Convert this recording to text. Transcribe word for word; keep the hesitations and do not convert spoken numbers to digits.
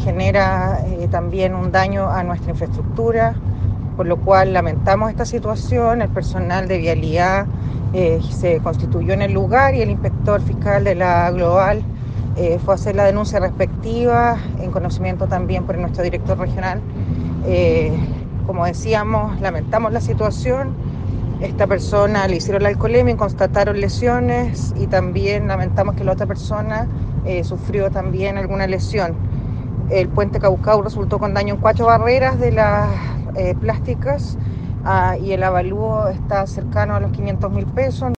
genera eh, también un daño a nuestra infraestructura, por lo cual lamentamos esta situación. El personal de vialidad eh, se constituyó en el lugar y el inspector fiscal de la Global eh, fue a hacer la denuncia respectiva, en conocimiento también por nuestro director regional. Eh, como decíamos, lamentamos la situación. Esta persona le hicieron la alcoholemia y constataron lesiones, y también lamentamos que la otra persona eh, sufrió también alguna lesión. El puente Caucao resultó con daño en cuatro barreras de las eh, plásticas, ah, y el avalúo está cercano a los quinientos mil pesos.